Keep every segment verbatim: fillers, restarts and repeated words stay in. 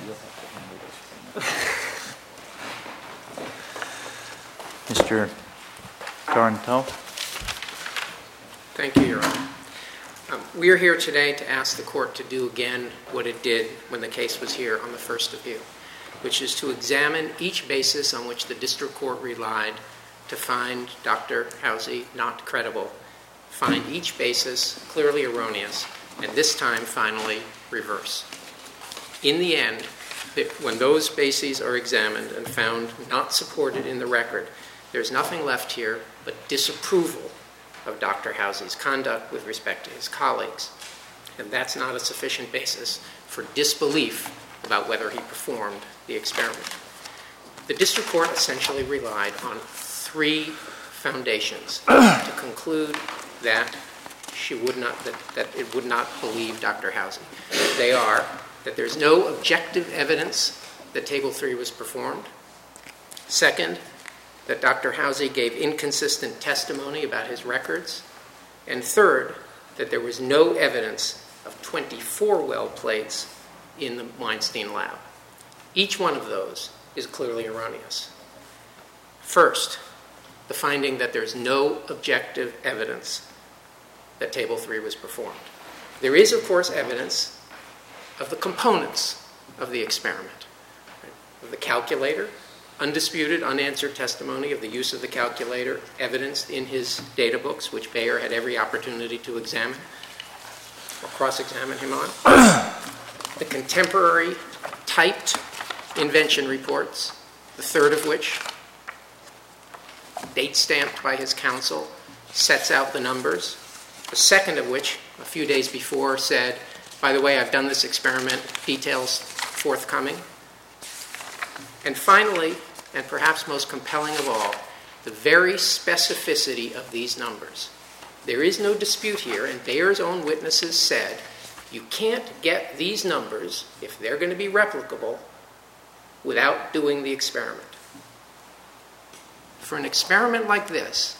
Mister Garntel. Thank you, Your Honor. Um, we are here today to ask the court to do again what it did when the case was here on the first appeal, which is to examine each basis on which the district court relied to find Doctor Housey not credible, find each basis clearly erroneous, and this time finally reverse. In the end, when those bases are examined and found not supported in the record, there's nothing left here but disapproval of Doctor Housey's conduct with respect to his colleagues. And that's not a sufficient basis for disbelief about whether he performed the experiment. The district court essentially relied on three foundations to conclude that she would not, that, that it would not believe Doctor Housey. They are that there's no objective evidence that Table three was performed. Second, that Doctor Housey gave inconsistent testimony about his records. And third, that there was no evidence of twenty-four well plates in the Weinstein lab. Each one of those is clearly erroneous. First, the finding that there's no objective evidence that Table three was performed. There is, of course, evidence of the components of the experiment, right? Of the calculator, undisputed, unanswered testimony of the use of the calculator, evidenced in his data books, which Bayer had every opportunity to examine or cross-examine him on. The contemporary typed invention reports, the third of which, date-stamped by his counsel, sets out the numbers. The second of which, a few days before, said, by the way, I've done this experiment, details forthcoming. And finally, and perhaps most compelling of all, the very specificity of these numbers. There is no dispute here, and Bayer's own witnesses said, you can't get these numbers, if they're going to be replicable, without doing the experiment. For an experiment like this,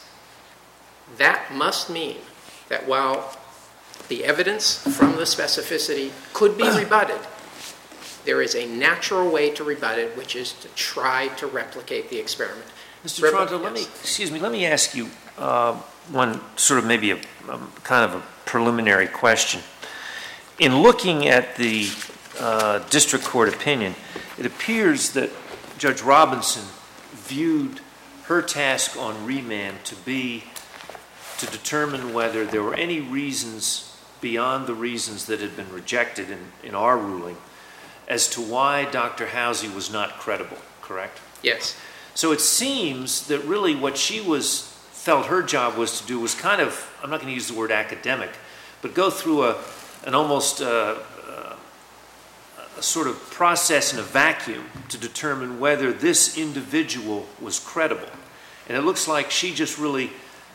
that must mean that while the evidence from the specificity could be rebutted, there is a natural way to rebut it, which is to try to replicate the experiment. Mister Toronto, let me, excuse me, let me ask you uh, one sort of maybe a, a kind of a preliminary question. In looking at the uh, district court opinion, it appears that Judge Robinson viewed her task on remand to be to determine whether there were any reasons beyond the reasons that had been rejected in, in our ruling as to why Doctor Housey was not credible, correct? Yes. So it seems that really what she was felt her job was to do was kind of, I'm not going to use the word academic, but go through a an almost uh, uh, a sort of process in a vacuum to determine whether this individual was credible. And it looks like she just really,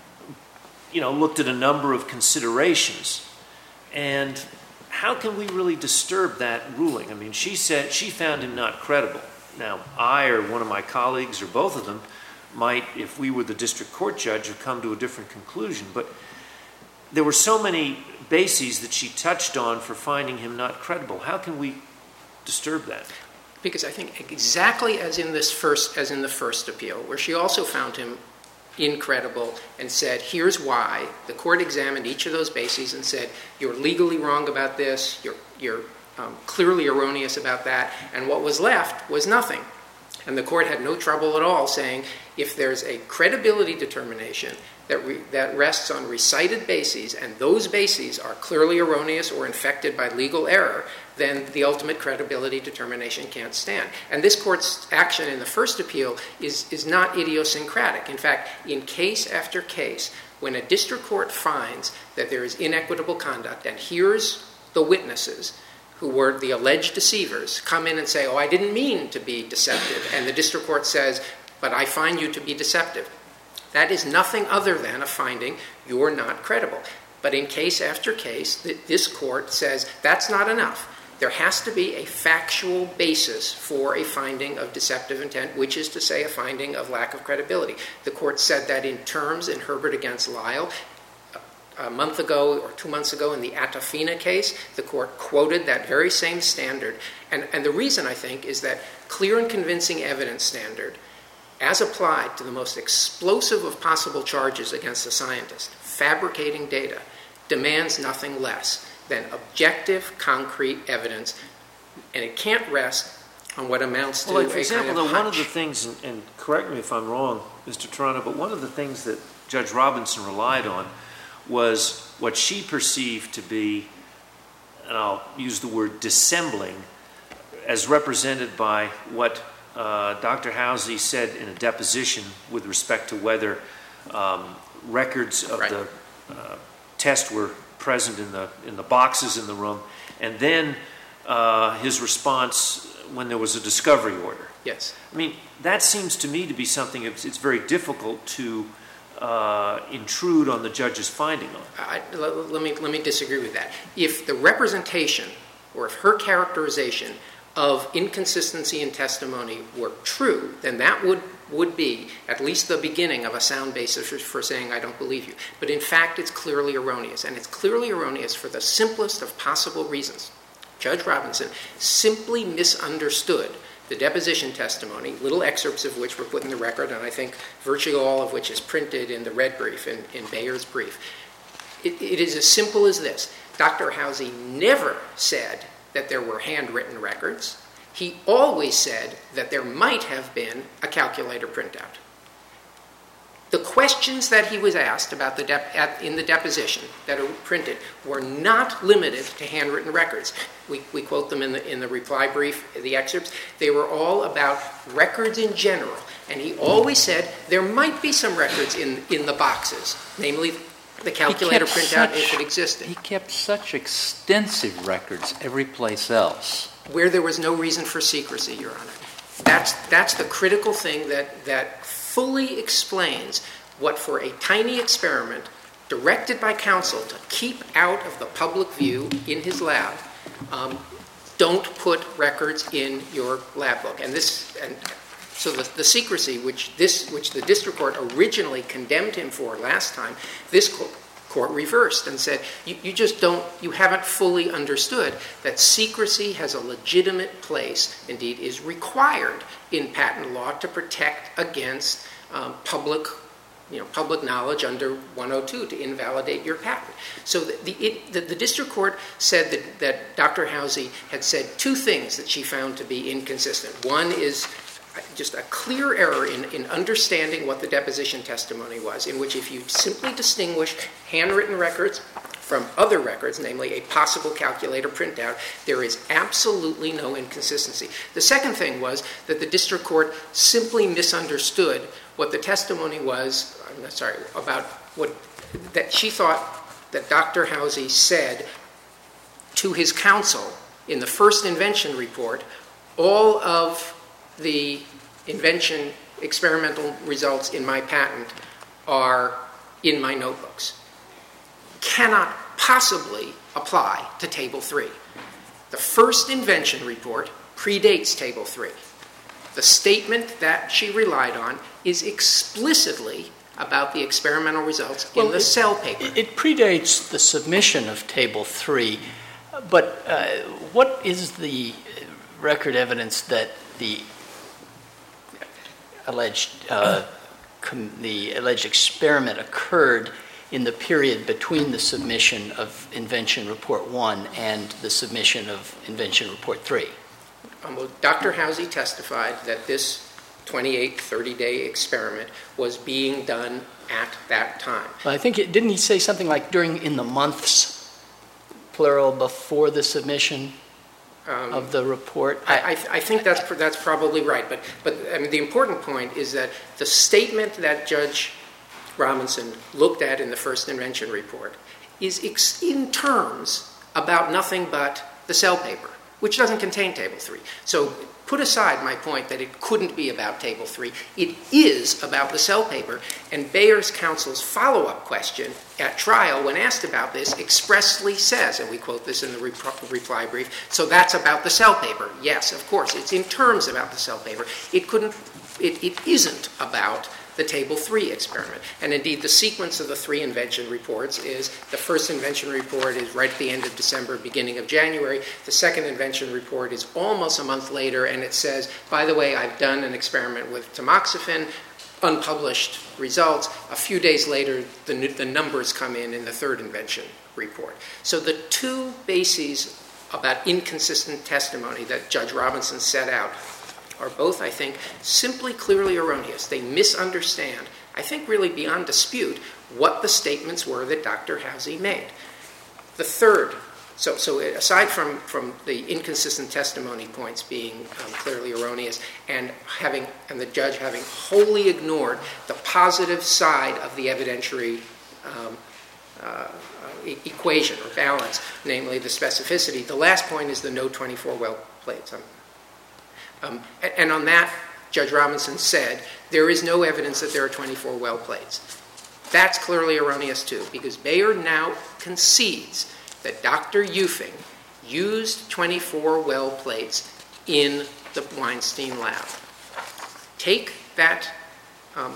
you know, looked at a number of considerations. And how can we really disturb that ruling? I mean, she said she found him not credible. Now, I or one of my colleagues or both of them might, if we were the district court judge, have come to a different conclusion. But there were so many bases that she touched on for finding him not credible. How can we disturb that? Because I think exactly as in this first, as in the first appeal, where she also found him incredible and said, here's why. The court examined each of those bases and said, you're legally wrong about this, you're, you're um, clearly erroneous about that, and what was left was nothing. And the court had no trouble at all saying, if there's a credibility determination that, re- that rests on recited bases, and those bases are clearly erroneous or infected by legal error, then the ultimate credibility determination can't stand. And this court's action in the first appeal is, is not idiosyncratic. In fact, in case after case, when a district court finds that there is inequitable conduct, and here's the witnesses who were the alleged deceivers come in and say, oh, I didn't mean to be deceptive, and the district court says, but I find you to be deceptive. That is nothing other than a finding you're not credible. But in case after case, this court says that's not enough. There has to be a factual basis for a finding of deceptive intent, which is to say a finding of lack of credibility. The court said that in terms in Herbert against Lyle. a month ago or two months ago in the Atafina case, the court quoted that very same standard. And, and the reason, I think, is that clear and convincing evidence standard, as applied to the most explosive of possible charges against a scientist, fabricating data, demands nothing less than objective, concrete evidence, and it can't rest on what amounts to well, like, for a example, kind of though, one of hunch. the things, and, and correct me if I'm wrong, Mister Toronto, but one of the things that Judge Robinson relied on was what she perceived to be, and I'll use the word dissembling, as represented by what uh, Doctor Housey said in a deposition with respect to whether um, records of Right. the uh, test were present in the in the boxes in the room, and then uh, his response when there was a discovery order. Yes. I mean, that seems to me to be something it's, it's very difficult to uh, intrude on the judge's finding on. I, let, let me let me disagree with that. If the representation or if her characterization of inconsistency in testimony were true, then that would would be at least the beginning of a sound basis for, for saying I don't believe you. But in fact, it's clearly erroneous, and it's clearly erroneous for the simplest of possible reasons. Judge Robinson simply misunderstood the deposition testimony, little excerpts of which were put in the record, and I think virtually all of which is printed in the red brief, in, in Bayer's brief. It, it is as simple as this. Doctor Housey never said that there were handwritten records. He always said that there might have been a calculator printout. The questions that he was asked about the dep- at, in the deposition that are printed were not limited to handwritten records. We, we quote them in the, in the reply brief, the excerpts. They were all about records in general. And he always said there might be some records in, in the boxes, namely the calculator He kept printout such- if it existed, He kept such extensive records every place else. where there was no reason for secrecy, Your Honor. That's, that's the critical thing that, that fully explains what, for a tiny experiment directed by counsel to keep out of the public view in his lab, um, don't put records in your lab book. And this, and so the, the secrecy, which this, which the district court originally condemned him for last time, this court, court reversed and said, you, you just don't, you haven't fully understood that secrecy has a legitimate place, indeed is required in patent law to protect against um, public, you know, public knowledge under one oh two to invalidate your patent. So the, the, it, the, the district court said that, that Doctor Housey had said two things that she found to be inconsistent. One is just a clear error in, in understanding what the deposition testimony was, in which if you simply distinguish handwritten records from other records, namely a possible calculator printout, there is absolutely no inconsistency. The second thing was that the district court simply misunderstood what the testimony was, I'm sorry, about what, that she thought that Doctor Housey said to his counsel in the first invention report, all of the invention experimental results in my patent are in my notebooks. Cannot possibly apply to Table three. The first invention report predates Table three. The statement that she relied on is explicitly about the experimental results in Well, the it- Cell paper. It it predates the submission of Table three, but uh, what is the record evidence that the alleged uh, com- the alleged experiment occurred in the period between the submission of Invention Report one and the submission of Invention Report three? Um, well, Doctor Housey testified that this twenty-eight, thirty-day experiment was being done at that time. Well, I think, it, didn't he say something like during, in the months, plural, before the submission Um, of the report? I, I, I think that's that's probably right, but but I mean the important point is that the statement that Judge Robinson looked at in the first invention report is ex- in terms about nothing but the Cell paper, which doesn't contain Table three. So put aside my point that it couldn't be about Table three. It is about the Cell paper, and Bayer's counsel's follow-up question at trial, when asked about this, expressly says, and we quote this in the rep- reply brief, so that's about the Cell paper. Yes, of course, it's in terms about the Cell paper. It couldn't, it, it isn't about the the Table three experiment. And indeed, the sequence of the three invention reports is the first invention report is right at the end of December, beginning of January. The second invention report is almost a month later, and it says, by the way, I've done an experiment with tamoxifen, unpublished results. A few days later, the, the numbers come in in the third invention report. So the two bases about inconsistent testimony that Judge Robinson set out are both, I think, simply clearly erroneous. They misunderstand, I think really beyond dispute, what the statements were that Doctor Housey made. The third, so, so aside from, from the inconsistent testimony points being um, clearly erroneous and having and the judge having wholly ignored the positive side of the evidentiary um, uh, e- equation or balance, namely the specificity, the last point is the no twenty-four well plates. Um, um, and, and on that, Judge Robinson said, there is no evidence that there are twenty-four well plates. That's clearly erroneous too, because Bayer now concedes that Doctor Eufing used twenty-four well plates in the Weinstein lab. Take that, um,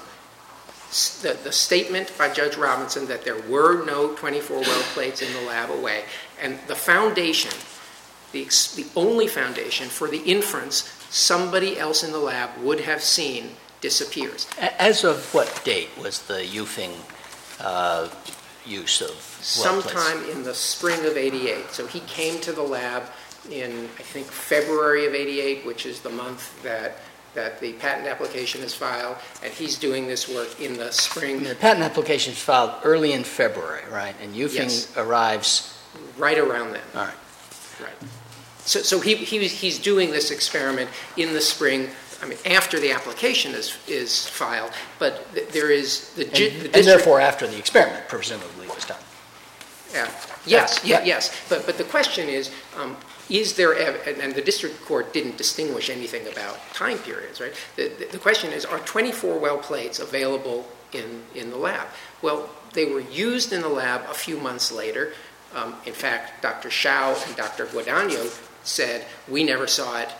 the, the statement by Judge Robinson that there were no twenty-four well plates in the lab away, and the foundation, the, the only foundation for the inference somebody else in the lab would have seen disappears. As of what date was the Eufing uh, use of well plates? Sometime in the spring of eighty-eight. So he came to the lab in, I think, February of eighty-eight, which is the month that that the patent application is filed, and he's doing this work in the spring. The patent application is filed early in February, right? And Eufing Yes. arrives right around then. All right. Right. So, so he, he he's doing this experiment in the spring. I mean, after the application is is filed, but th- there is the, And, the and district, therefore after the experiment presumably was done. Yeah. Yes, Yeah. yeah, yes. But but the question is, um, is there, ev- and, and the district court didn't distinguish anything about time periods, right? The, the, the question is, are twenty-four well plates available in, in the lab? Well, they were used in the lab a few months later. Um, in fact, Doctor Shao and Doctor Guadagno said, we never saw it.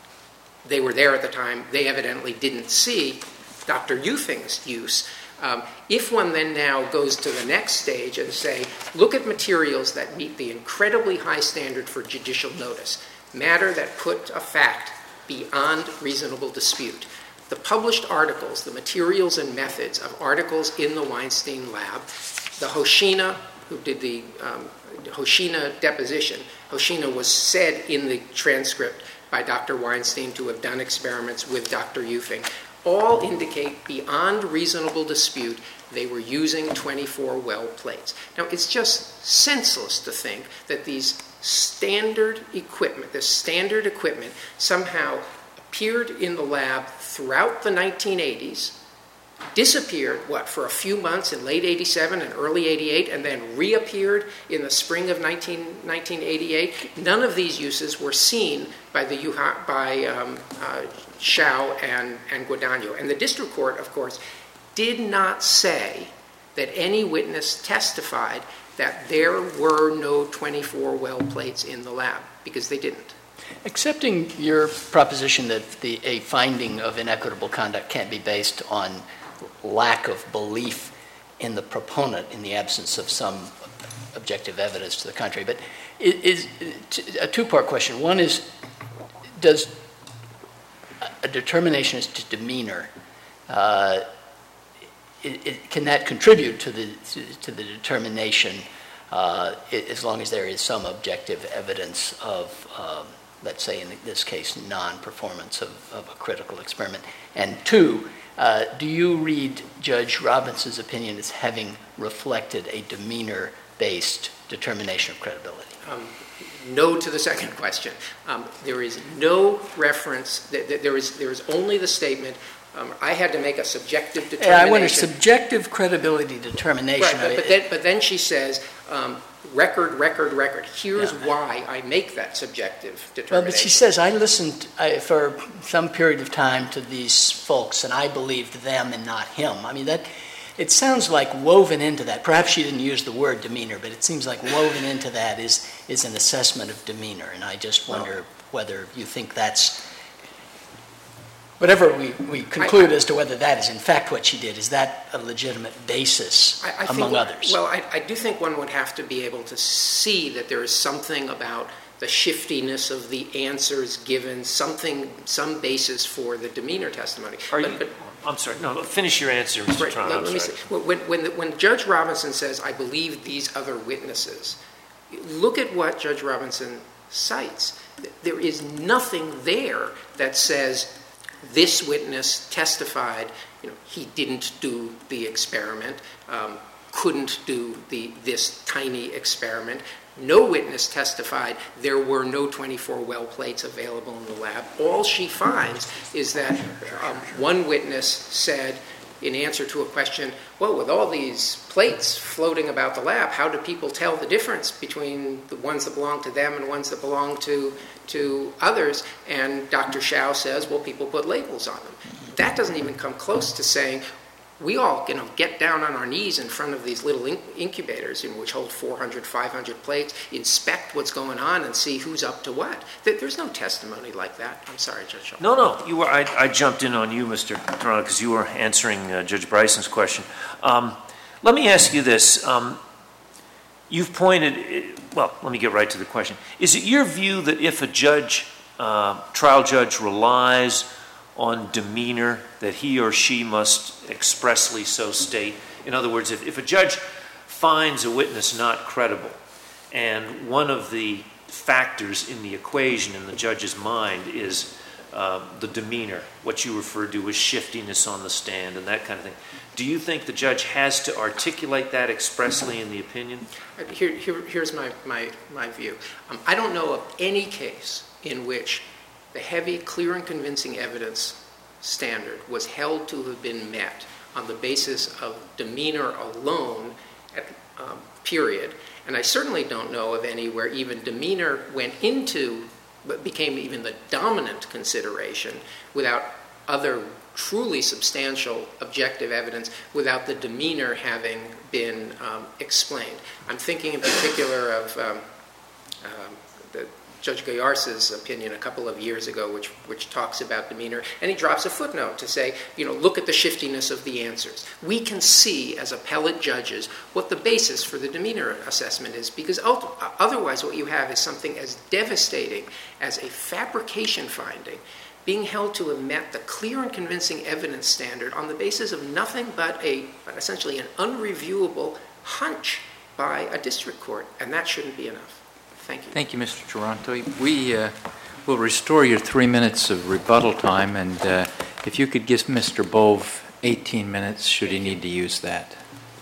They were there at the time. They evidently didn't see Doctor Eufing's use. Um, if one then now goes to the next stage and say, look at materials that meet the incredibly high standard for judicial notice, matter that put a fact beyond reasonable dispute, the published articles, the materials and methods of articles in the Weinstein lab, the Hoshina, who did the um, Hoshina deposition, Hoshina was said in the transcript by Doctor Weinstein to have done experiments with Doctor Eufing, all indicate beyond reasonable dispute they were using twenty-four well plates. Now, it's just senseless to think that these standard equipment, this standard equipment, somehow appeared in the lab throughout the nineteen eighties, disappeared, what, for a few months in late eighty-seven and early eighty-eight, and then reappeared in the spring of nineteen eighty-eight. None of these uses were seen by the by um, uh, Shao and, and Guadagno. And the district court, of course, did not say that any witness testified that there were no twenty-four well plates in the lab, because they didn't. Accepting your proposition that the, a finding of inequitable conduct can't be based on lack of belief in the proponent in the absence of some objective evidence to the contrary, but is, is a two-part question. One is, does a determination as to demeanor, uh, it, it, can that contribute to the to, to the determination uh, as long as there is some objective evidence of um, let's say in this case, non-performance of, of a critical experiment? And two, uh, do you read Judge Robinson's opinion as having reflected a demeanor-based determination of credibility? Um, no to the second question. Um, there is no reference, th- th- there is there is only the statement, um, I had to make a subjective determination. Yeah, I wonder, subjective credibility determination. Right, but, but, then, but then she says, um, record, record, record. Here's yeah. why I make that subjective determination. Well, but she says, I listened I, for some period of time to these folks, and I believed them and not him. I mean, that it sounds like woven into that. Perhaps she didn't use the word demeanor, but it seems like woven into that is, is an assessment of demeanor. And I just wonder oh. whether you think that's Whatever we, we conclude I, I, as to whether that is in fact what she did, is that a legitimate basis I, I among think, others? Well, I, I do think one would have to be able to see that there is something about the shiftiness of the answers given, something, some basis for the demeanor testimony. Are but, you, but, I'm sorry, no, finish your answer, Mister Right, Tron, let, I'm let me sorry. say, when, when, the, when Judge Robinson says, I believe these other witnesses, look at what Judge Robinson cites. There is nothing there that says this witness testified, you know, he didn't do the experiment, um, couldn't do the this tiny experiment. No witness testified there were no twenty-four well plates available in the lab. All she finds is that um, one witness said, in answer to a question, well, with all these plates floating about the lab, how do people tell the difference between the ones that belong to them and ones that belong to, to others? And Doctor Shao says, well, people put labels on them. That doesn't even come close to saying, we all, you know, get down on our knees in front of these little in- incubators, you know, which hold four hundred, five hundred plates, inspect what's going on and see who's up to what. There's no testimony like that. I'm sorry, Judge Schultz. No, no, you were. I, I jumped in on you, Mister Toronto, because you were answering uh, Judge Bryson's question. Um, let me ask you this. Um, you've pointed, well, let me get right to the question. Is it your view that if a judge, uh, trial judge relies on demeanor, that he or she must expressly so state? In other words, if, if a judge finds a witness not credible, and one of the factors in the equation in the judge's mind is uh, the demeanor, what you referred to as shiftiness on the stand and that kind of thing, do you think the judge has to articulate that expressly in the opinion? Here, here, here's my, my, my view. Um, I don't know of any case in which the heavy, clear, and convincing evidence standard was held to have been met on the basis of demeanor alone, at, um, period. And I certainly don't know of any where even demeanor went into, but became even the dominant consideration without other truly substantial objective evidence, without the demeanor having been um, explained. I'm thinking in particular of um, um, the Judge Goyars's opinion a couple of years ago, which which talks about demeanor, and he drops a footnote to say, you know, look at the shiftiness of the answers. We can see as appellate judges what the basis for the demeanor assessment is, because otherwise what you have is something as devastating as a fabrication finding being held to have met the clear and convincing evidence standard on the basis of nothing but a essentially an unreviewable hunch by a district court, and that shouldn't be enough. Thank you. Thank you, Mister Toronto. We uh, will restore your three minutes of rebuttal time, and uh, if you could give Mister Bove eighteen minutes, should he need to use that.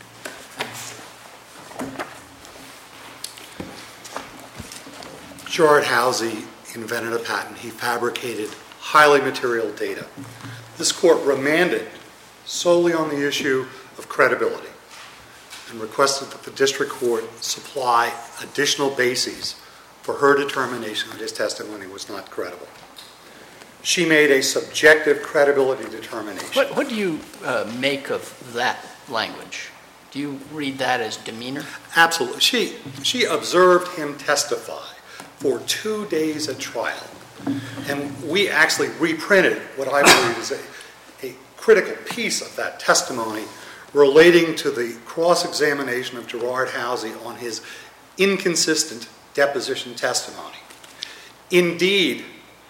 Gerard Housey invented a patent. He fabricated highly material data. This court remanded solely on the issue of credibility and requested that the district court supply additional bases for her determination that his testimony was not credible. She made a subjective credibility determination. What, what do you uh, make of that language? Do you read that as demeanor? Absolutely. She, she observed him testify for two days at trial. And we actually reprinted what I believe is a, a critical piece of that testimony relating to the cross-examination of Gerard Housey on his inconsistent deposition testimony. Indeed,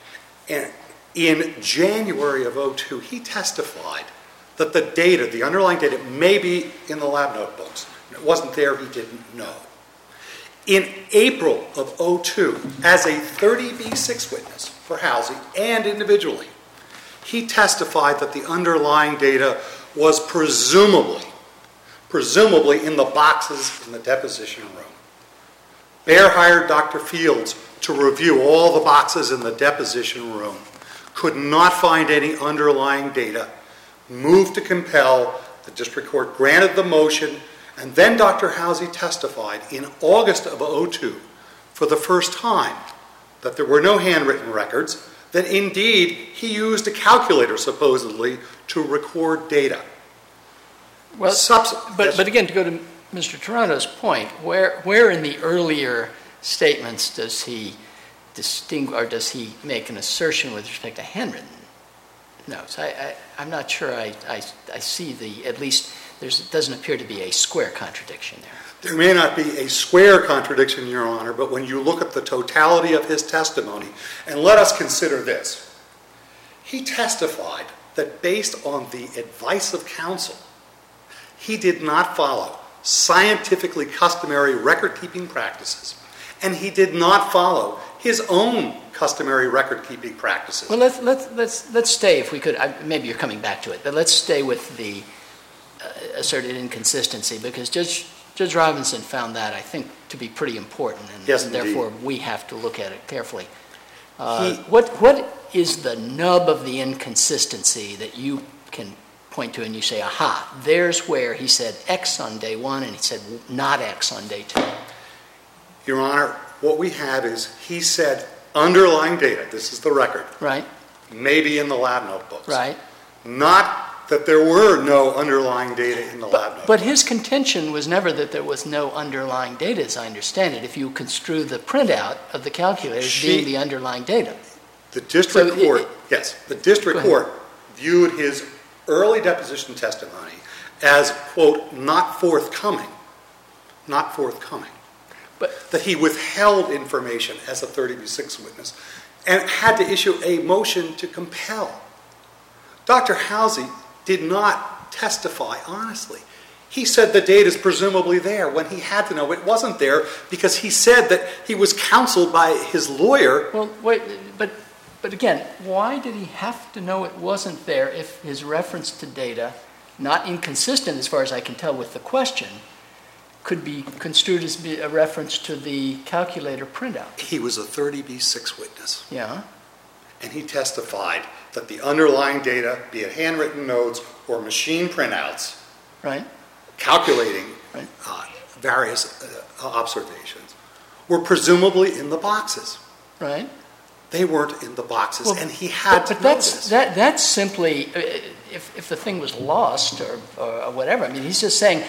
in January of oh two, he testified that the data, the underlying data, may be in the lab notebooks. It wasn't there, he didn't know. In April of oh two, as a thirty B six witness for Housey and individually, he testified that the underlying data was presumably, presumably in the boxes in the deposition room. Bayer hired Doctor Fields to review all the boxes in the deposition room, could not find any underlying data, moved to compel, the district court granted the motion, and then Doctor Housey testified in August of oh two for the first time that there were no handwritten records, that indeed he used a calculator supposedly to record data. Well, Subs- but, yes. but again, to go to Mister Toronto's point, where, where in the earlier statements does he distinguish, or does he make an assertion with respect to handwritten notes. I, I, I'm not sure I, I, I see the, at least, there's, it doesn't appear to be a square contradiction there. There may not be a square contradiction, Your Honor, but when you look at the totality of his testimony, and let us consider this. He testified that based on the advice of counsel, he did not follow scientifically customary record-keeping practices, and he did not follow his own customary record-keeping practices. Well, let's, let's, let's, let's stay, if we could, I, maybe you're coming back to it, but let's stay with the uh, asserted inconsistency, because Judge, Judge Robinson found that, I think, to be pretty important, and, yes, and therefore we have to look at it carefully. Uh, he, what, what is the nub of the inconsistency that you can point to and you say, aha, there's where he said X on day one and he said not X on day two? Your Honor, what we have is he said underlying data, this is the record, right? Maybe in the lab notebooks. Right. Not that there were no underlying data in the but, lab notebooks. But his contention was never that there was no underlying data, as I understand it, if you construe the printout of the calculator as She, being the underlying data. The district So court, it, it, yes, the district court viewed his early deposition testimony as, quote, not forthcoming, not forthcoming. But that he withheld information as a thirty B six witness and had to issue a motion to compel. Doctor Halsey did not testify honestly. He said the data is presumably there when he had to know it wasn't there because he said that he was counseled by his lawyer. Well, wait, but but again, why did he have to know it wasn't there if his reference to data, not inconsistent as far as I can tell with the question, could be construed as a reference to the calculator printout? He was a thirty B six witness. Yeah. And he testified that the underlying data, be it handwritten notes or machine printouts, right, calculating right. Uh, various uh, observations, were presumably in the boxes. Right. They weren't in the boxes, well, and he had but, to but know that's, this. That, that's simply, if, if the thing was lost or, or whatever, I mean, he's just saying,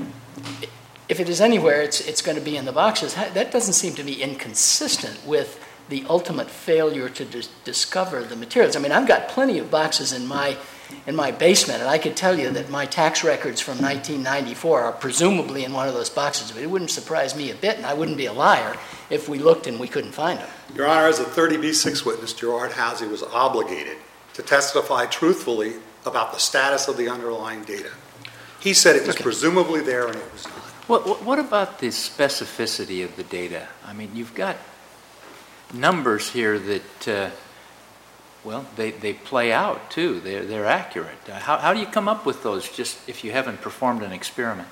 if it is anywhere, it's, it's going to be in the boxes. That doesn't seem to be inconsistent with the ultimate failure to dis- discover the materials. I mean, I've got plenty of boxes in my in my basement, and I could tell you that my tax records from nineteen ninety-four are presumably in one of those boxes, but it wouldn't surprise me a bit, and I wouldn't be a liar if we looked and we couldn't find them. Your Honor, as a thirty B six witness, Gerard Halsey was obligated to testify truthfully about the status of the underlying data. He said it was okay. presumably there, and it was not. What, what about the specificity of the data? I mean, you've got numbers here that, uh, well, they, they play out, too. They're, they're accurate. Uh, how, how do you come up with those just if you haven't performed an experiment?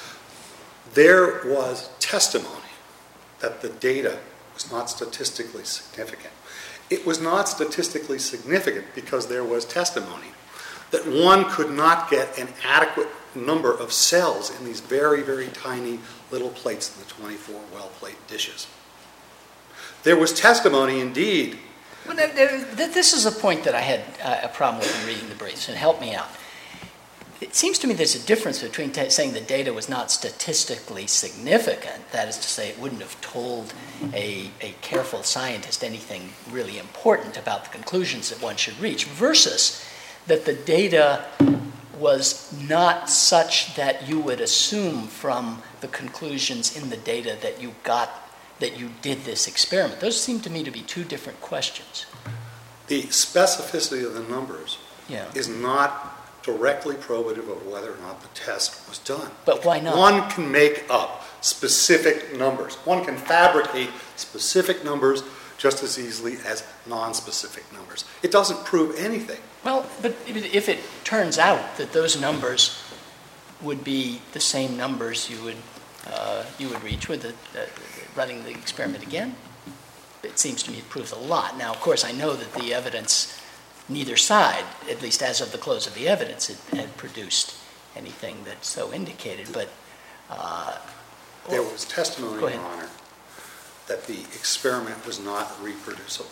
There was testimony that the data was not statistically significant. It was not statistically significant because there was testimony that one could not get an adequate number of cells in these very, very tiny little plates in the twenty-four well-plate dishes. There was testimony, indeed. Well, this is a point that I had uh, a problem with in reading the briefs, and help me out. It seems to me there's a difference between t- saying the data was not statistically significant, that is to say it wouldn't have told a, a careful scientist anything really important about the conclusions that one should reach, versus that the data was not such that you would assume from the conclusions in the data that you got, that you did this experiment. Those seem to me to be two different questions. The specificity of the numbers yeah. is not directly probative of whether or not the test was done. But why not? One can make up specific numbers. One can fabricate specific numbers just as easily as non-specific numbers. It doesn't prove anything. Well, but if it turns out that those numbers would be the same numbers you would uh, you would reach with the, uh, running the experiment again, it seems to me it proves a lot. Now, of course, I know that the evidence, neither side, at least as of the close of the evidence, it had produced anything that so indicated. But uh, there was testimony, Go Your ahead. Honor, that the experiment was not reproducible.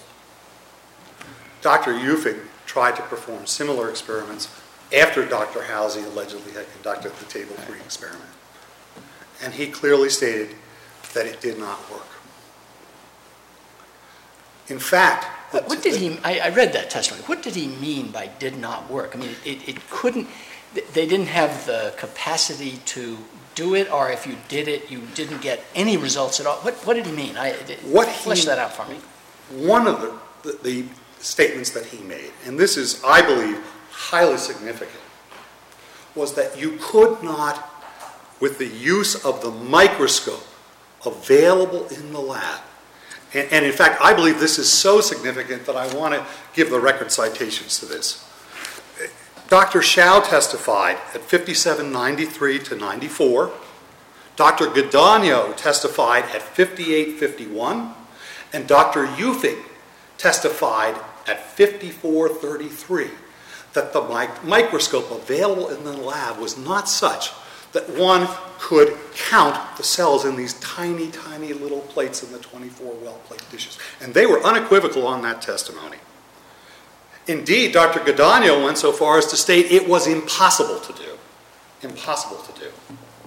Doctor Ufig tried to perform similar experiments after Doctor Halsey allegedly had conducted the Table three experiment. And he clearly stated that it did not work. In fact, What, what did he, I, I read that testimony. What did he mean by did not work? I mean, it, it couldn't, they didn't have the capacity to do it, or if you did it, you didn't get any results at all. What, what did he mean? I, what flesh he, that out for me. One of the, the, the statements that he made, and this is, I believe, highly significant, was that you could not, with the use of the microscope available in the lab, and, and in fact, I believe this is so significant that I want to give the record citations to this. Doctor Shao testified at fifty-seven ninety-three to ninety-four. Doctor Guadagno testified at fifty-eight fifty-one. And Doctor Eufing testified at fifty-four thirty-three that the mic- microscope available in the lab was not such that one could count the cells in these tiny, tiny little plates in the twenty-four well plate dishes. And they were unequivocal on that testimony. Indeed, Doctor Guadagno went so far as to state it was impossible to do. Impossible to do.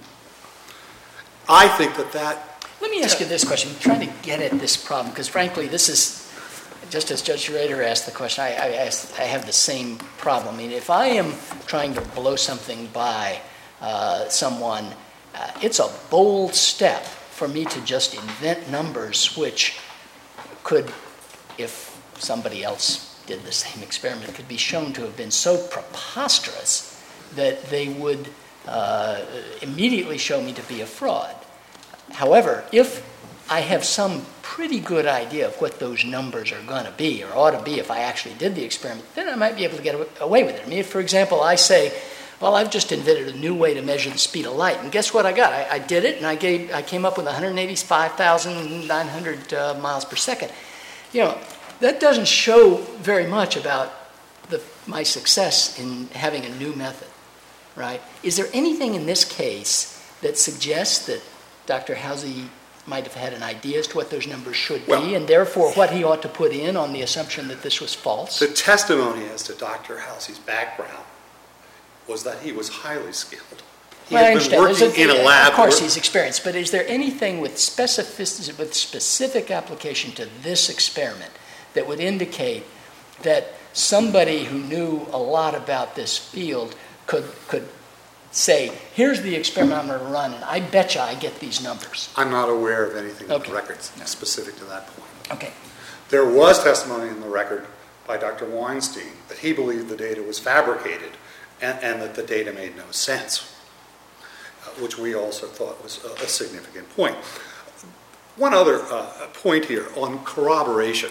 I think that that... Let me ask you this question. I'm trying to get at this problem, because frankly, this is, just as Judge Rader asked the question, I, I, asked, I have the same problem. I mean, if I am trying to blow something by uh, someone, uh, it's a bold step for me to just invent numbers which could, if somebody else did the same experiment, could be shown to have been so preposterous that they would uh, immediately show me to be a fraud. However, if I have some pretty good idea of what those numbers are going to be, or ought to be if I actually did the experiment, then I might be able to get away with it. I mean, if, for example, I say, well, I've just invented a new way to measure the speed of light, and guess what I got? I, I did it, and I gave, I came up with one hundred eighty-five thousand nine hundred uh, miles per second. You know, that doesn't show very much about the, my success in having a new method, right? Is there anything in this case that suggests that Doctor Housey might have had an idea as to what those numbers should well, be, and therefore what he ought to put in on the assumption that this was false? The testimony as to Doctor Housey's background was that he was highly skilled. He Well, I had been understand. working There's in a lab. Of course, where- he's experienced, but is there anything with specificity, with specific application to this experiment that would indicate that somebody who knew a lot about this field could could say, here's the experiment I'm going to run, and I bet you I get these numbers? I'm not aware of anything in Okay. the records specific to that point. Okay. There was testimony in the record by Doctor Weinstein that he believed the data was fabricated and, and that the data made no sense, uh, which we also thought was a, a significant point. One other uh, point here on corroboration.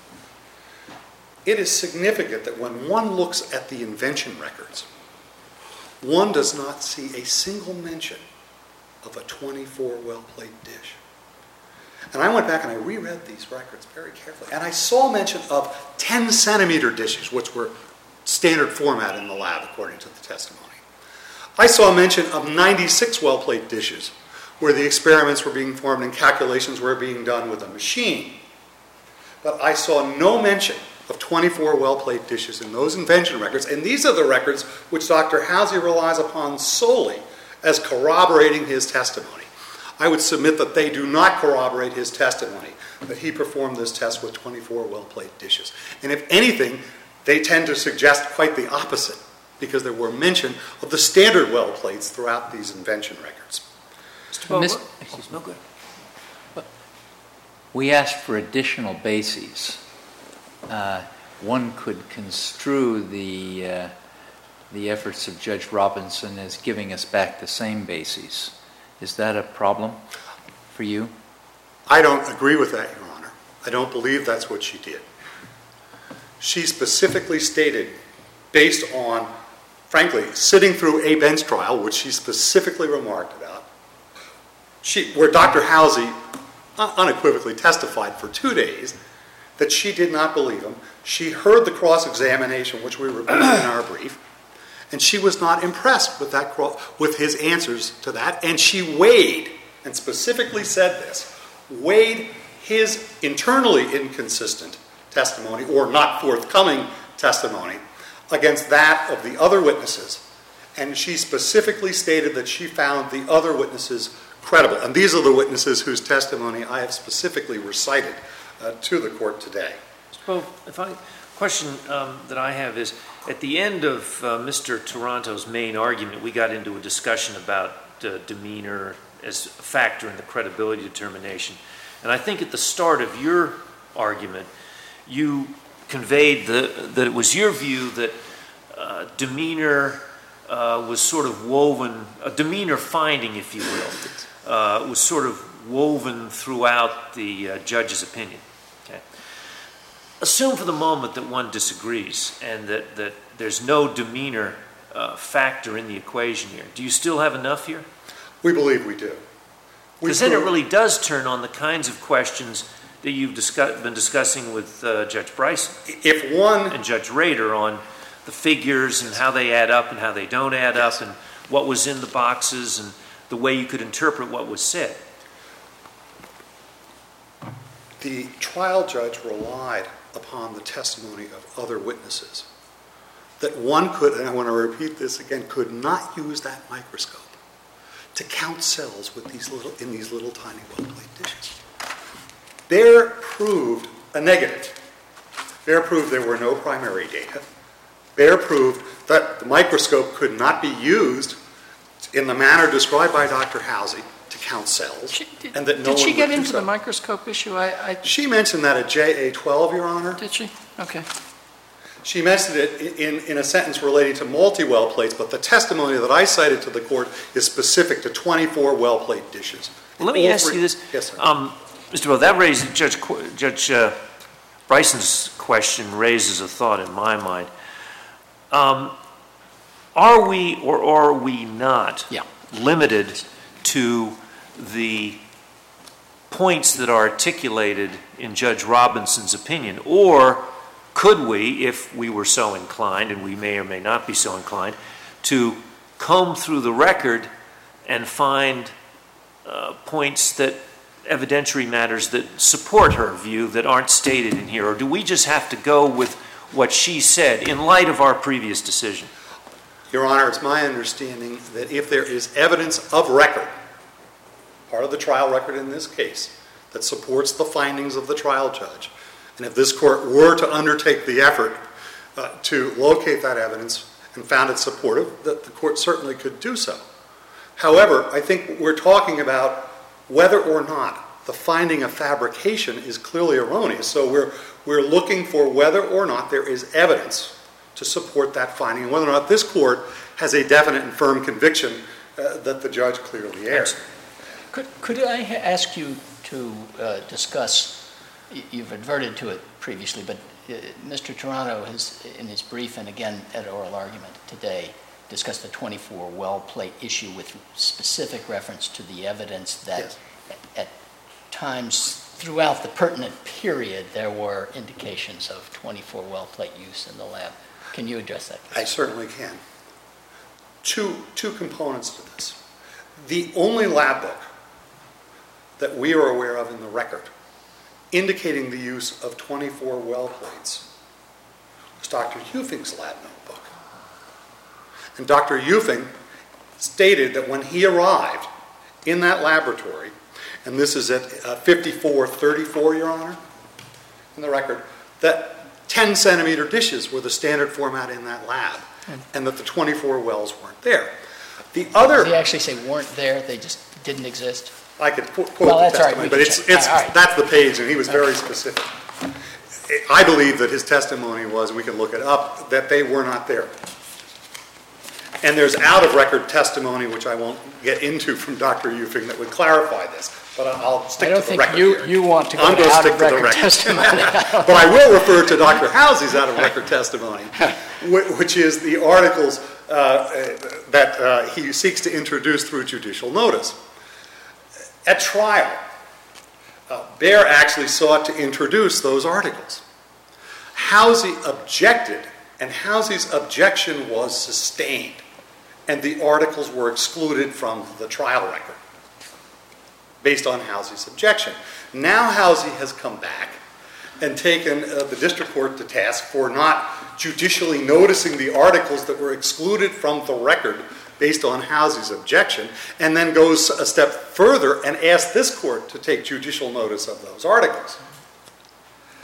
It is significant that when one looks at the invention records, one does not see a single mention of a twenty-four well plate dish. And I went back and I reread these records very carefully, and I saw mention of ten centimeter dishes, which were standard format in the lab according to the testimony. I saw mention of ninety-six well plate dishes where the experiments were being formed and calculations were being done with a machine. But I saw no mention of twenty-four well plate dishes in those invention records, and these are the records which Doctor Housey relies upon solely as corroborating his testimony. I would submit that they do not corroborate his testimony, that he performed this test with twenty-four well plate dishes. And if anything, they tend to suggest quite the opposite, because there were mention of the standard well plates throughout these invention records. Mister Bowe, Miss- what- excuse me. No, good. We asked for additional bases. Uh, one could construe the uh, the efforts of Judge Robinson as giving us back the same bases. Is that a problem for you? I don't agree with that, Your Honor. I don't believe that's what she did. She specifically stated, based on, frankly, sitting through a bench trial, which she specifically remarked about, she, where Doctor Housey unequivocally testified for two days that she did not believe him. She heard the cross-examination, which we reviewed in our brief, and she was not impressed with that with his answers to that, and she weighed, and specifically said this, weighed his internally inconsistent testimony, or not forthcoming testimony, against that of the other witnesses, and she specifically stated that she found the other witnesses credible. And these are the witnesses whose testimony I have specifically recited uh, to the court today. Well, if I, question um, that I have is, at the end of uh, Mister Toronto's main argument, we got into a discussion about uh, demeanor as a factor in the credibility determination. And I think at the start of your argument, you conveyed the, that it was your view that uh, demeanor uh, was sort of woven, a demeanor finding, if you will, uh, was sort of woven throughout the uh, judge's opinion. Okay. Assume for the moment that one disagrees and that, that there's no demeanor uh, factor in the equation here. Do you still have enough here? We believe we do. Because then it really does turn on the kinds of questions that you've discuss, been discussing with uh, Judge Bryson if one and Judge Rader on the figures and how they add up and how they don't add up and what was in the boxes and the way you could interpret what was said. The trial judge relied upon the testimony of other witnesses. That one could, and I want to repeat this again, could not use that microscope to count cells with these little, in these little tiny well-plate dishes. Baer proved a negative. Baer proved there were no primary data. Baer proved that the microscope could not be used in the manner described by Doctor Housey to count cells, She, did, and that no did one she get would do into so. the microscope issue? I, I She mentioned that at J A twelve, Your Honor. did she? Okay. She mentioned it in, in a sentence relating to multi-well plates, but the testimony that I cited to the court is specific to twenty-four well plate dishes. Well, let me All ask three- you this. Yes, sir. Um, Mister Bell, that raises, Judge, Qu- Judge uh, Bryson's question raises a thought in my mind. Um, are we or are we not Yeah. limited to the points that are articulated in Judge Robinson's opinion? Or could we, if we were so inclined, and we may or may not be so inclined, to comb through the record and find uh, points that, evidentiary matters that support her view that aren't stated in here? Or do we just have to go with what she said in light of our previous decision? Your Honor, it's my understanding that if there is evidence of record, part of the trial record in this case, that supports the findings of the trial judge, and if this court were to undertake the effort uh, to locate that evidence and found it supportive, that the court certainly could do so. However, I think we're talking about whether or not the finding of fabrication is clearly erroneous. So we're, we're looking for whether or not there is evidence to support that finding, and whether or not this court has a definite and firm conviction uh, that the judge clearly erred. Could, could I ha- ask you to uh, discuss, y- you've adverted to it previously, but uh, Mister Toronto has, in his brief and again at oral argument today, discussed the twenty-four well plate issue with specific reference to the evidence that Yes. at, at times throughout the pertinent period there were indications of twenty-four well plate use in the lab. Can you address that? I certainly can. Two, two components to this. The only lab book that we are aware of in the record indicating the use of twenty-four well plates was Doctor Eufing's lab notebook. And Doctor Eufing stated that when he arrived in that laboratory, and this is at uh, fifty-four thirty-four, Your Honor, in the record, that ten centimeter dishes were the standard format in that lab, and that the twenty-four wells weren't there. The other... Did he actually say weren't there, they just didn't exist? I could qu- quote Well, the that's all right, testimony, we but can it's, check. it's, All right. that's the page, and he was very specific. I believe that his testimony was, and we can look it up, that they were not there. And there's out-of-record testimony, which I won't get into, from Doctor Eufing that would clarify this, but I'll stick I don't to the think record you, here. you want to go I'm to gonna stick to the out-of-record record. testimony. But I will refer to Doctor Housey's out-of-record testimony, whi- which is the articles uh, uh, that uh, he seeks to introduce through judicial notice. At trial, uh, Baer actually sought to introduce those articles. Housey objected, and Housey's objection was sustained, and the articles were excluded from the trial record based on Housey's objection. Now Housey has come back and taken uh, the district court to task for not judicially noticing the articles that were excluded from the record based on Housey's objection, and then goes a step further and asks this court to take judicial notice of those articles.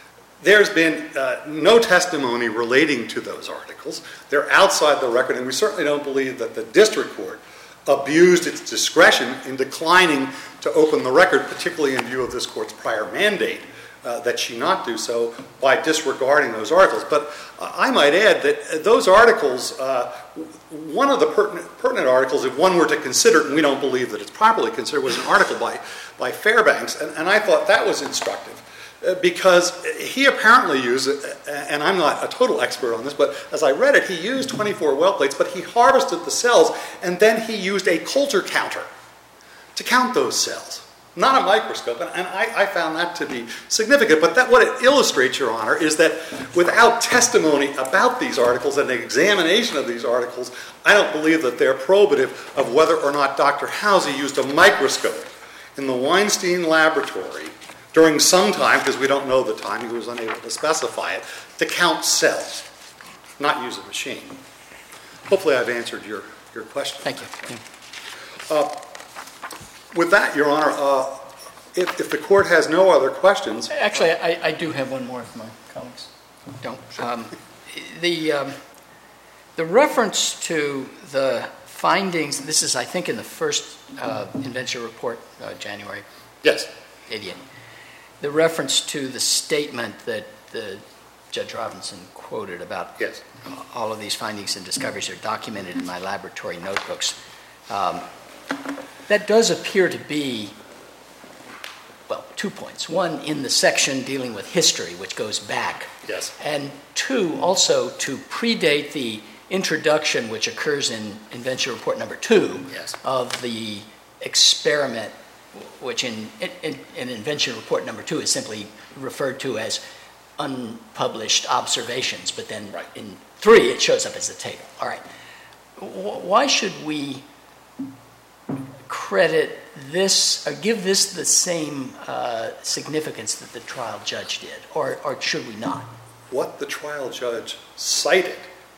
there's been uh, no testimony relating to those articles. They're outside the record, and we certainly don't believe that the district court abused its discretion in declining to open the record, particularly in view of this court's prior mandate uh, that she not do so by disregarding those articles. But uh, I might add that those articles, uh, one of the pertinent, pertinent articles, if one were to consider it, and we don't believe that it's properly considered, was an article by, by Fairbanks, and, and I thought that was instructive. Because he apparently used, and I'm not a total expert on this, but as I read it, he used twenty-four well plates, but he harvested the cells, and then he used a Coulter counter to count those cells, not a microscope. And, and I, I found that to be significant. But that, what it illustrates, Your Honor, is that without testimony about these articles and the examination of these articles, I don't believe that they're probative of whether or not Doctor Housey used a microscope in the Weinstein laboratory during some time, because we don't know the time, he was unable to specify it, to count cells, not use a machine. Hopefully I've answered your, your question. Thank you. Uh, with that, Your Honor, uh, if, if the court has no other questions... Actually, I, I do have one more if my colleagues don't. Um, the, um, the reference to the findings, this is, I think, in the first uh, invention report, uh, January Yes. eighty-eight. The reference to the statement that the Judge Robinson quoted about yes. all of these findings and discoveries are documented in my laboratory notebooks. Um, that does appear to be, well, two points. One, in the section dealing with history, which goes back. Yes. And two, also to predate the introduction, which occurs in invention report number two, yes. of the experiment, which in, in, in invention report number two is simply referred to as unpublished observations, but then right. in three it shows up as a table. All right. Why should we credit this, or give this the same uh, significance that the trial judge did, or, or should we not? What the trial judge cited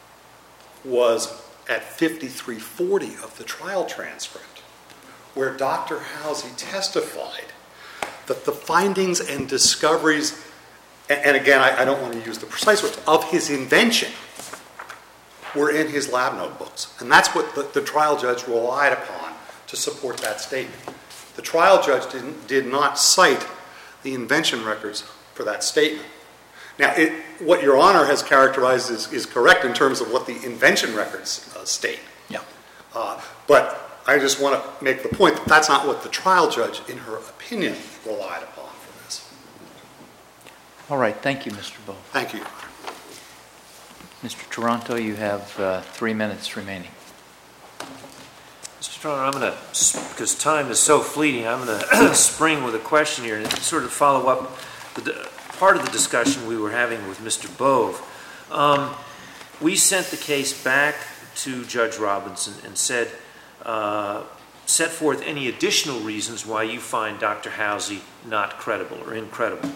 was at fifty-three forty of the trial transcript, where Doctor Housey testified that the findings and discoveries, and, and again, I, I don't want to use the precise words, of his invention were in his lab notebooks. And that's what the, the trial judge relied upon to support that statement. The trial judge didn't, did not cite the invention records for that statement. Now, it, what Your Honor has characterized is, is correct in terms of what the invention records uh, state. Yeah. Uh, but I just want to make the point that that's not what the trial judge, in her opinion, relied upon for this. All right. Thank you, Mister Bowe. Thank you. Mister Toronto, you have uh, three minutes remaining. Mister Toronto, I'm going to, because time is so fleeting, I'm going to spring with a question here and sort of follow up the part of the discussion we were having with Mister Bowe. Um, we sent the case back to Judge Robinson and said, Uh, set forth any additional reasons why you find Doctor Housey not credible or incredible.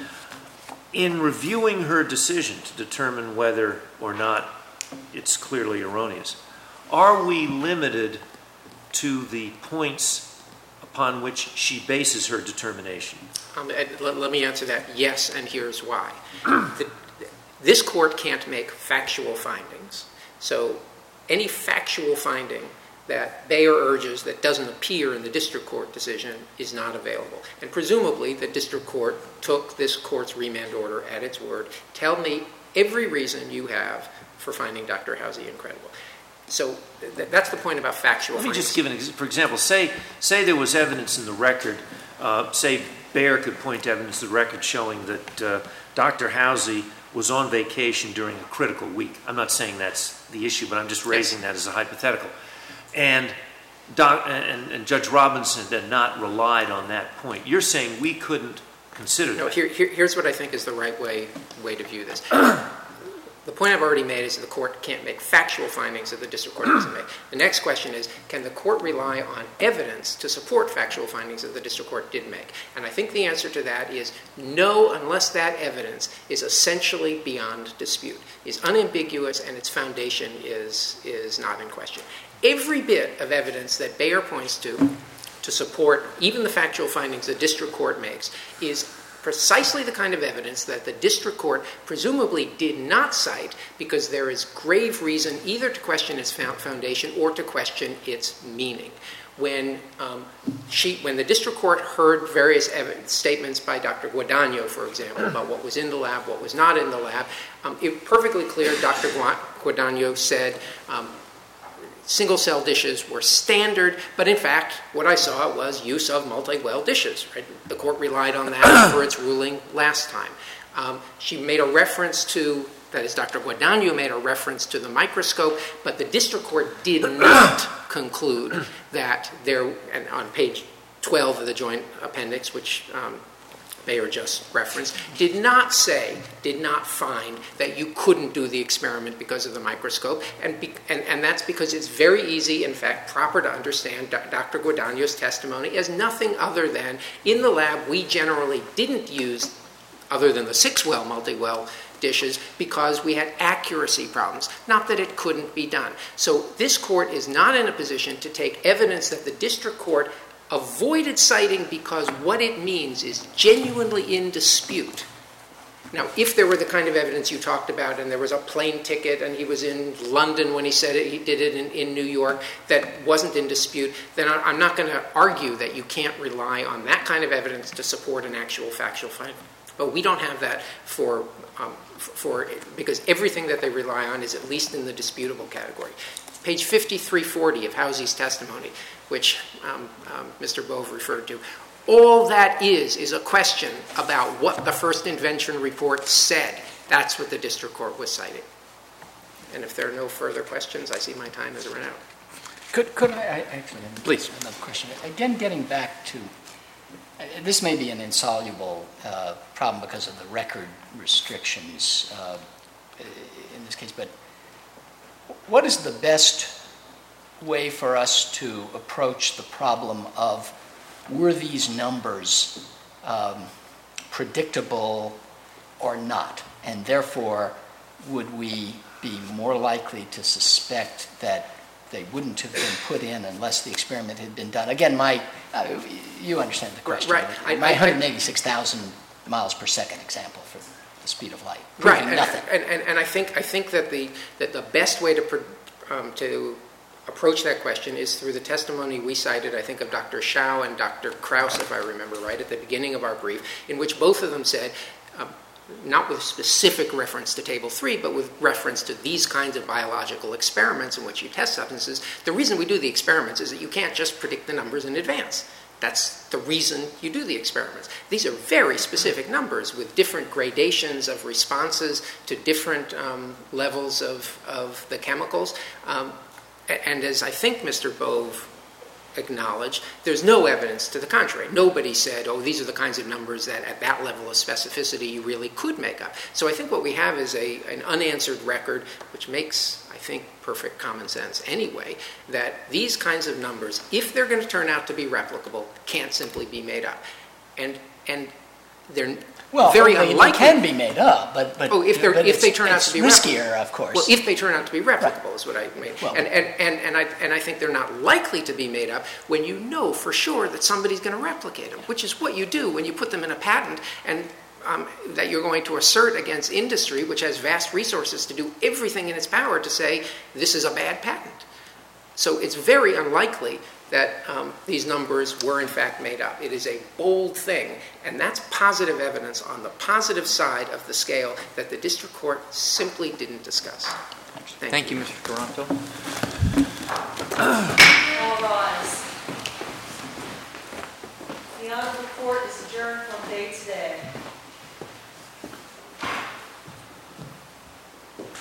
In reviewing her decision to determine whether or not it's clearly erroneous, are we limited to the points upon which she bases her determination? Um, let, let me answer that yes, and here's why. the, this court can't make factual findings. So any factual finding that Bayer urges that doesn't appear in the district court decision is not available. And presumably the district court took this court's remand order at its word. Tell me every reason you have for finding Doctor Housey incredible. So th- that's the point about factual Let me findings. just give an example. For example, say, say there was evidence in the record, uh, say Bayer could point to evidence in the record showing that uh, Doctor Housey was on vacation during a critical week. I'm not saying that's the issue, but I'm just raising that as a hypothetical. And, Doc, and, and Judge Robinson had not relied on that point. You're saying we couldn't consider No, that. here, here, here's what I think is the right way, way to view this. The point I've already made is that the court can't make factual findings that the district court doesn't make. The next question is, can the court rely on evidence to support factual findings that the district court did make? And I think the answer to that is no, unless that evidence is essentially beyond dispute, is unambiguous, and its foundation is, is not in question. Every bit of evidence that Bayer points to to support even the factual findings the district court makes is precisely the kind of evidence that the district court presumably did not cite because there is grave reason either to question its foundation or to question its meaning. When um, she, when the district court heard various evidence, statements by Doctor Guadagno, for example, about what was in the lab, what was not in the lab, um, it was perfectly clear Doctor Guadagno said um, single-cell dishes were standard, but in fact, what I saw was use of multi-well dishes. Right? The court relied on that for its ruling last time. Um, she made a reference to, that is, Doctor Guadagno made a reference to the microscope, but the district court did not conclude that there, and on page twelve of the joint appendix, which um, Mayor just referenced, did not say, did not find that you couldn't do the experiment because of the microscope, and, be, and, and that's because it's very easy, in fact, proper to understand Doctor Guadagno's testimony as nothing other than, in the lab, we generally didn't use, other than the six-well, multi-well dishes, because we had accuracy problems, not that it couldn't be done. So this court is not in a position to take evidence that the district court avoided citing because what it means is genuinely in dispute. Now, if there were the kind of evidence you talked about and there was a plane ticket and he was in London when he said it, he did it in, in New York, that wasn't in dispute, then I'm not going to argue that you can't rely on that kind of evidence to support an actual factual finding. But we don't have that for, um, for because everything that they rely on is at least in the disputable category. Page fifty-three forty of Housey's testimony, which um, um, Mister Bove referred to, all that is is a question about what the first invention report said. That's what the district court was citing. And if there are no further questions, I see my time has run out. Could, could I, I actually, Please. Another question. Again, getting back to, uh, this may be an insoluble uh, problem because of the record restrictions uh, in this case, but what is the best way for us to approach the problem of, were these numbers um, predictable or not? And therefore, would we be more likely to suspect that they wouldn't have been put in unless the experiment had been done? Again, my, uh, you understand the question. Right. I, my I, one hundred eighty-six thousand miles per second example for the speed of light. Right. And, nothing. and, and, and I think I think that the that the best way to um, to approach that question is through the testimony we cited, I think, of Doctor Shao and Doctor Krauss, if I remember right, at the beginning of our brief, in which both of them said, um, not with specific reference to Table three, but with reference to these kinds of biological experiments in which you test substances, the reason we do the experiments is that you can't just predict the numbers in advance. That's the reason you do the experiments. These are very specific numbers with different gradations of responses to different um, levels of, of the chemicals. Um, and as I think Mister Bove acknowledged, there's no evidence to the contrary. Nobody said, oh, these are the kinds of numbers that at that level of specificity you really could make up. So I think what we have is a, an unanswered record, which makes, I think, perfect common sense anyway, that these kinds of numbers, if they're going to turn out to be replicable, can't simply be made up. And and they're well, very I mean, unlikely. They can be made up, but but, oh, if, they're, but if they turn out it's to be riskier, replicable. of course. Well, if they turn out to be replicable right. is what I mean. Well, and, and, and, and, I, and I think they're not likely to be made up when you know for sure that somebody's going to replicate them, which is what you do when you put them in a patent and um, that you're going to assert against industry, which has vast resources to do everything in its power to say this is a bad patent. So it's very unlikely that um, these numbers were in fact made up. It is a bold thing, and that's positive evidence on the positive side of the scale that the district court simply didn't discuss. Thank, Thank you. you, Mister Toronto. All rise. The honorable court is adjourned from day today.